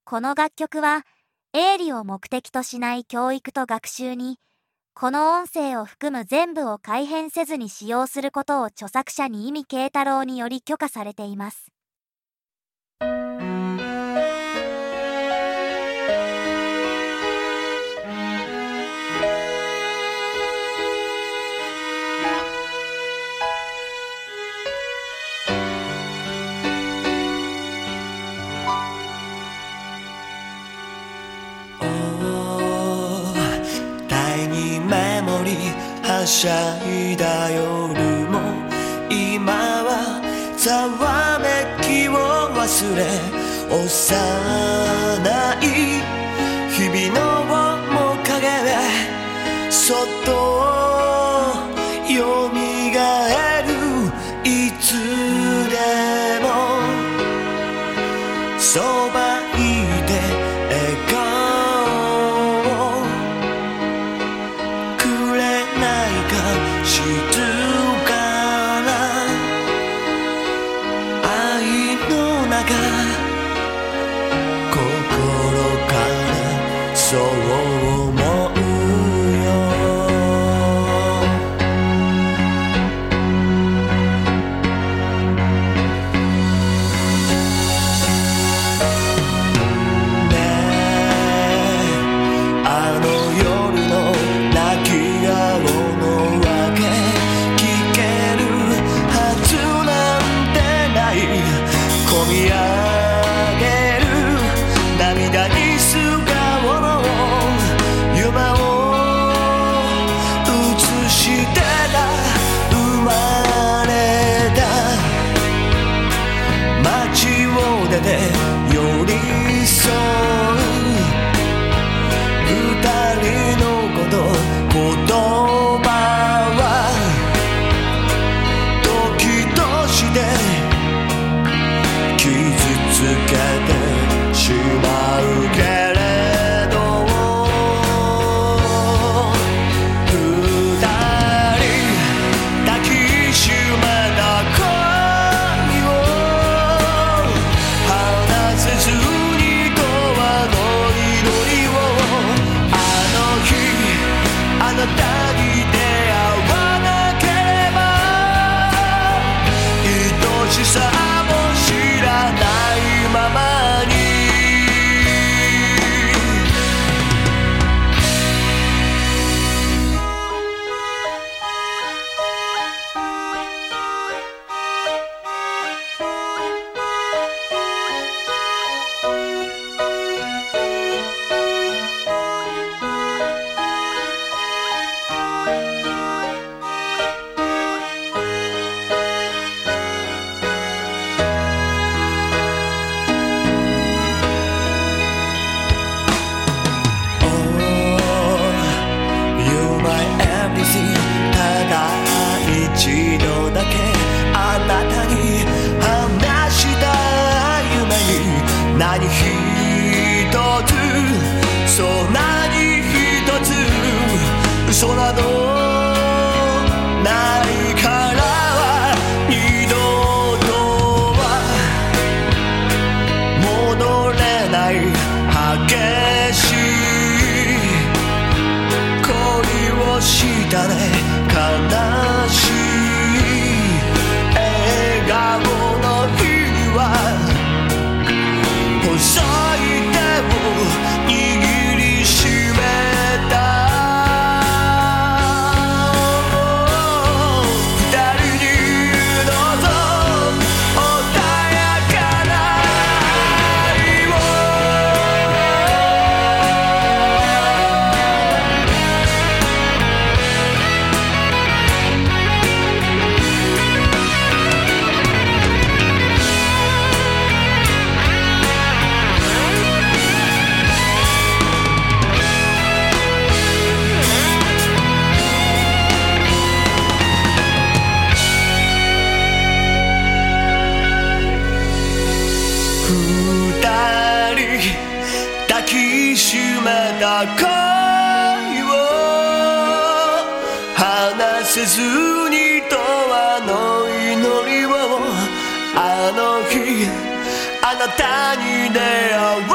この楽曲は営利を目的としない教育と学習に、この音声を含む全部を改変せずに使用することを著作者に意味慶太郎により許可されています。 はしゃいだ夜も今はざわめきを忘れ、幼い日々の面影でそっとよみがえる。いつでもそばいて笑顔くれないか静かな愛の中、心からそう思うよ。ねえ、あの夜の泣き顔のわけ聞けるはずなんてない。込み上げる涙に素顔の夢を映してた。生まれた街を出て寄り添う二人のこと、言葉は時として傷つけてしまうけれど、二人抱きしめた恋を離せずに永遠の祈りを、あの日あなたに出会わなければ愛しさも知らないままに。ただ一度だけあなたに話した夢に何一つ、そう何一つ嘘などないから二度とは戻れない激しい恋をしたね。悲しい笑顔の日には細い手を握りしめた。二人にどうぞ穏やかな愛を。二人抱きしめた恋を離せずに永遠の祈りを、あの日あなたに出会う